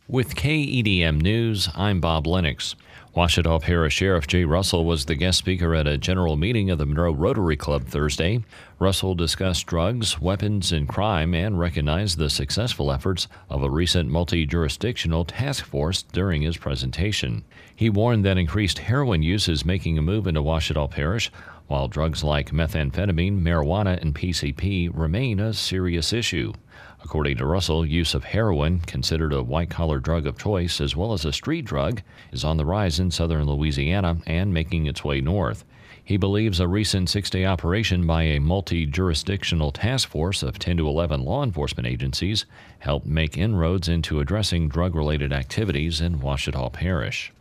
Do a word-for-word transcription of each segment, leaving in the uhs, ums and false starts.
With K E D M News, I'm Bob Lennox. Ouachita Parish Sheriff Jay Russell was the guest speaker at a general meeting of the Monroe Rotary Club Thursday. Russell discussed drugs, weapons, and crime and recognized the successful efforts of a recent multi-jurisdictional task force during his presentation. He warned that increased heroin use is making a move into Ouachita Parish, while drugs like methamphetamine, marijuana, and P C P remain a serious issue. According to Russell, use of heroin, considered a white-collar drug of choice as well as a street drug, is on the rise in southern Louisiana and making its way north. He believes a recent six-day operation by a multi-jurisdictional task force of ten to eleven law enforcement agencies helped make inroads into addressing drug-related activities in Ouachita Parish.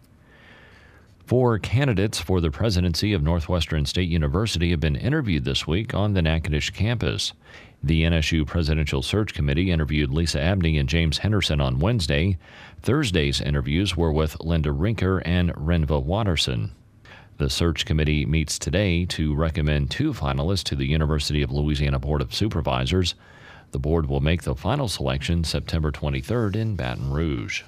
Four candidates for the presidency of Northwestern State University have been interviewed this week on the Natchitoches campus. The N S U Presidential Search Committee interviewed Lisa Abney and James Henderson on Wednesday. Thursday's interviews were with Linda Rinker and Renva Watterson. The search committee meets today to recommend two finalists to the University of Louisiana Board of Supervisors. The board will make the final selection September twenty-third in Baton Rouge.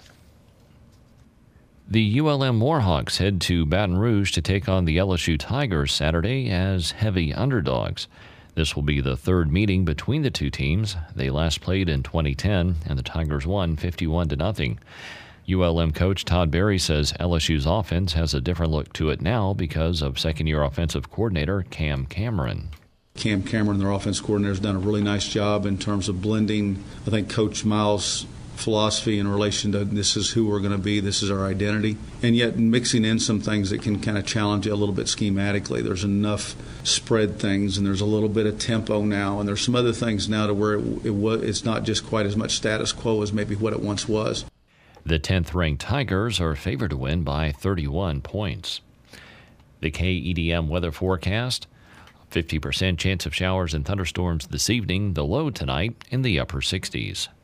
The U L M Warhawks head to Baton Rouge to take on the L S U Tigers Saturday as heavy underdogs. This will be the third meeting between the two teams. They last played in twenty ten, and the Tigers won fifty-one to nothing. U L M coach Todd Berry says L S U's offense has a different look to it now because of second-year offensive coordinator Cam Cameron. Cam Cameron, their offense coordinator, has done a really nice job in terms of blending, I think, Coach Miles' philosophy in relation to this is who we're going to be, this is our identity, and yet mixing in some things that can kind of challenge you a little bit schematically. There's enough spread things, and there's a little bit of tempo now, and there's some other things now to where it, it was, it's not just quite as much status quo as maybe what it once was. The tenth-ranked Tigers are favored to win by thirty-one points. The K E D M weather forecast: fifty percent chance of showers and thunderstorms this evening, the low tonight in the upper sixties.